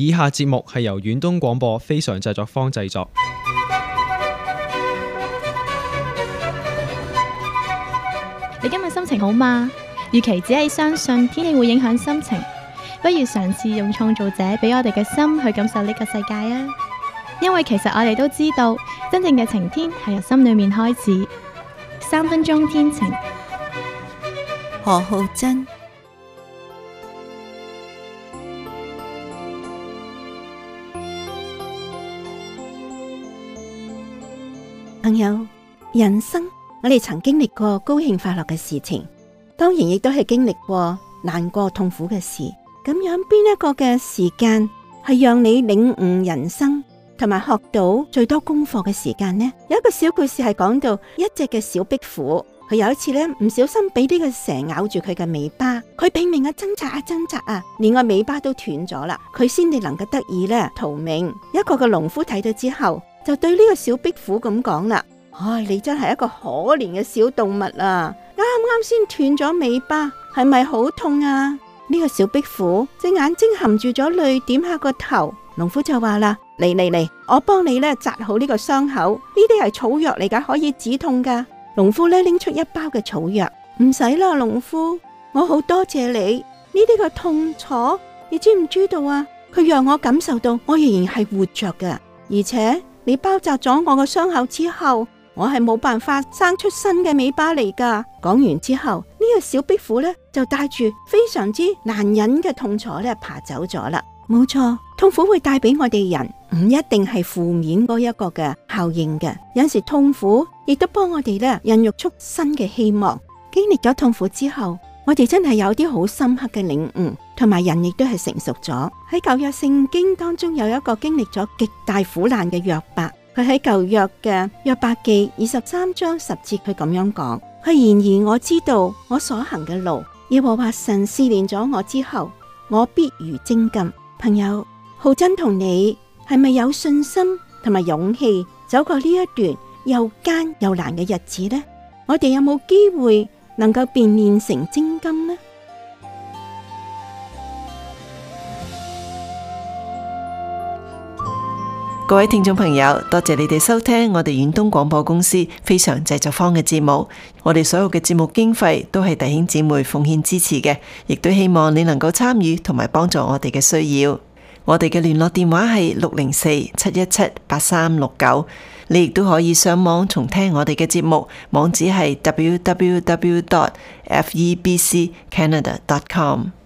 以下節目係由遠東廣播非常製作坊製作。 你今日心情好嗎？與其只係相信天氣會影響心情，不如嘗試用創造者俾我哋嘅心去感受呢個世界啊！因為其實我哋都知道，真正嘅晴天係由心裏面開始。3分鐘天晴， 何浩珍。朋友，人生我哋曾經歷過高興快樂嘅事情，當然亦都係經歷過難過痛苦嘅事。咁樣邊一個嘅時間係讓你領悟人生同埋學到最多功課嘅時間呢？有一個小故事係講到一隻嘅小壁虎，佢有一次呢唔小心俾呢個蛇咬住佢嘅尾巴，佢拼命啊掙扎啊，連個尾巴都斷咗啦，佢先至能夠得以呢逃命。一個嘅農夫睇到之後，就對呢個小壁虎咁講啦：唉，你真係一個可憐嘅小動物啊！啱啱先斷咗尾巴，係咪好痛啊？呢個小壁虎隻眼睛含住咗淚，點下個頭。農夫就話啦：嚟，我幫你咧紮好呢個傷口，呢啲係草藥嚟噶，可以止痛噶。農夫咧拎出一包嘅草藥，唔使啦，農夫，我好多謝你。呢啲嘅痛楚，你知唔知道啊？佢讓我感受到我仍然係活着噶，而且你包紮咗我個傷口之後，我係冇辦法生出新嘅尾巴嚟噶。講完之後，呢個小壁虎咧就帶住非常之難忍嘅痛楚咧爬走咗啦。冇錯，痛苦會帶俾我哋人唔一定係負面嗰一個嘅效應嘅，有時痛苦亦都幫我哋咧孕育出新嘅希望。經歷咗痛苦之後，我哋真係有啲好深刻嘅領悟，同埋人亦都係成熟咗。喺舊約聖經當中有一個經歷咗極大苦難嘅約伯，佢喺舊約嘅約伯記23章10節，佢咁樣講：然而我知道我所行嘅路，耶和華神試煉咗我之後，我必如精金。朋友，浩珍同你係咪有信心同埋勇氣走過呢一段又艱又難嘅日子呢？我哋有冇機會能夠變煉成精金呢？ 各位聽眾朋友，多謝你哋收聽我哋遠東廣播公司非常製作坊嘅節目。我哋所有嘅節目經費都係弟兄姊妹奉獻支持嘅，亦都希望你能夠參與同埋幫助我哋嘅需要。我哋嘅聯絡電話係604-717-8369，你亦都可以上網重聽我哋嘅節目，網址係www.febccanada.com。